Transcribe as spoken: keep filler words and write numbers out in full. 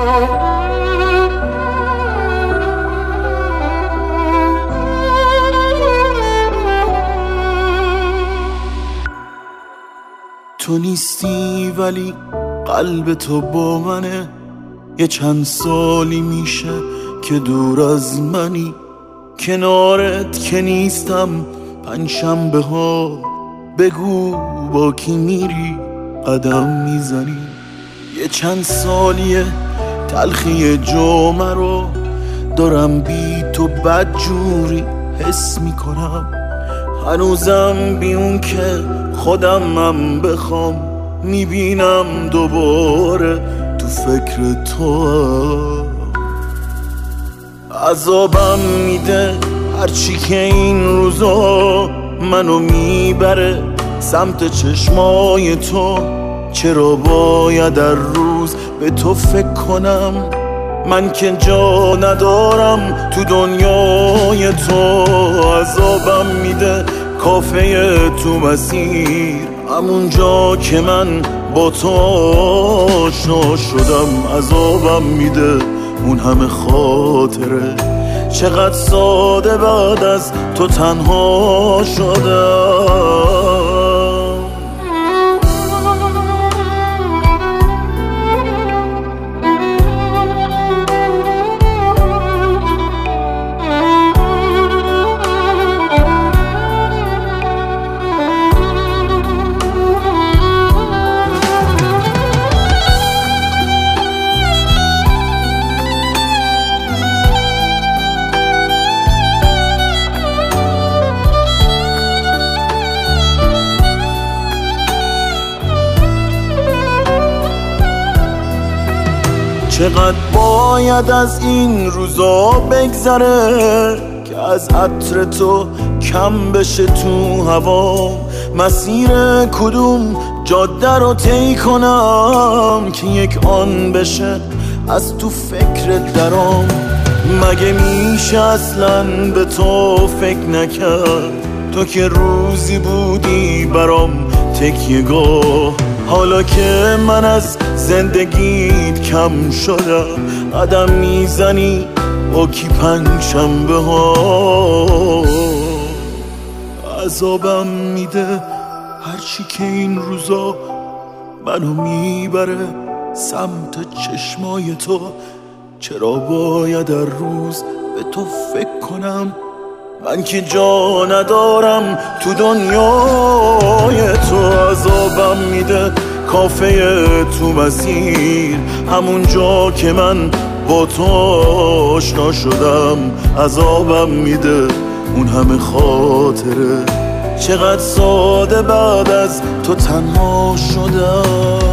تو نیستی ولی قلب تو با منه، یه چند سالی میشه که دور از منی، کنارت که نیستم پنجشنبه ها، بگو با کی میری قدم میزنی. یه چند سالیه تلخی جمعه رو دارم بی تو بدجوری حس میکنم، هنوزم بی اون که خودمم بخوام میبینم دوباره تو فکر تو. عذابم میده هرچی که این روزا منو میبره سمت چشمای تو، چرا باید در روز به تو فکر کنم، من که جا ندارم تو دنیای تو. عذابم میده کافه تو مسیر، همون جا که من با تو آشنا شدم. عذابم میده اون همه خاطره، چقدر ساده بعد از تو تنها شدم. چقدر باید از این روزا بگذره که از عطر تو کم بشه تو هوا، مسیر کدوم جاده رو طی کنم که یک آن بشه از تو فکر درام. مگه میشه اصلا به تو فکر نکرد، تو که روزی بودی برام تکیه‌گاه، حالا که من از زندگیت کم شدم قدم میزنی با کی پنجشنبه ها. عذابم میده هرچی که این روزا منو میبره سمت چشمای تو، چرا باید در روز به تو فکر کنم، من که جا ندارم تو دنیای تو. عذابم میده کافه تو مسیر، همون جا که من با تو آشنا شدم. عذابم میده اون همه خاطره، چقدر ساده بعد از تو تنها شدم.